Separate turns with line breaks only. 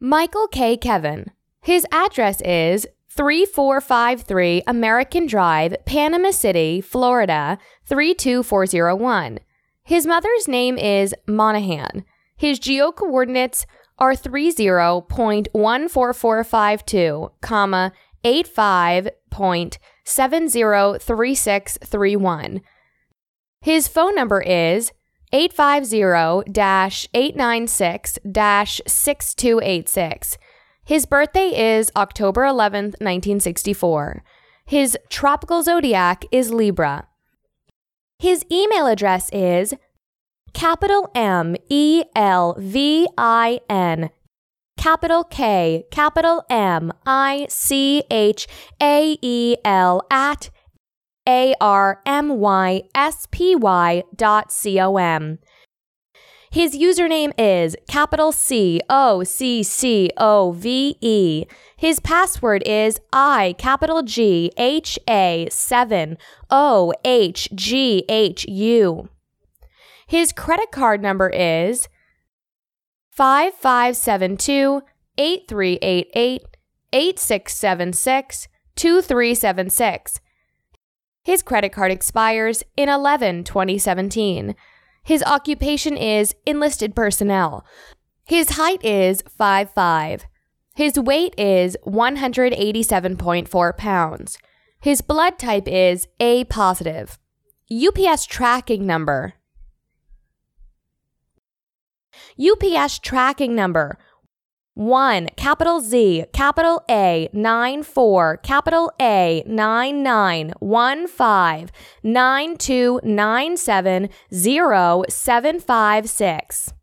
Michael K. Kevin. His address is 3453 American Drive, Panama City, Florida, 32401. His mother's name is Monahan. His geo-coordinates are 30.14452, 85.703631. His phone number is 850-896-6286. His birthday is October 11th, 1964. His tropical zodiac is Libra. His email address is MELVIN, capital K, capital MICHAEL at ARMYSPY.com. His username is capital COCCOVE. His password is IGHA7OHGHU. His credit card number is 5572-8388-8676-2376. His credit card expires in 11/2017. His occupation is enlisted personnel. His height is 5'5". His weight is 187.4 pounds. His blood type is A positive. UPS tracking number. UPS tracking number 1, capital Z, capital A, 94, capital A, 9915 9297 0756.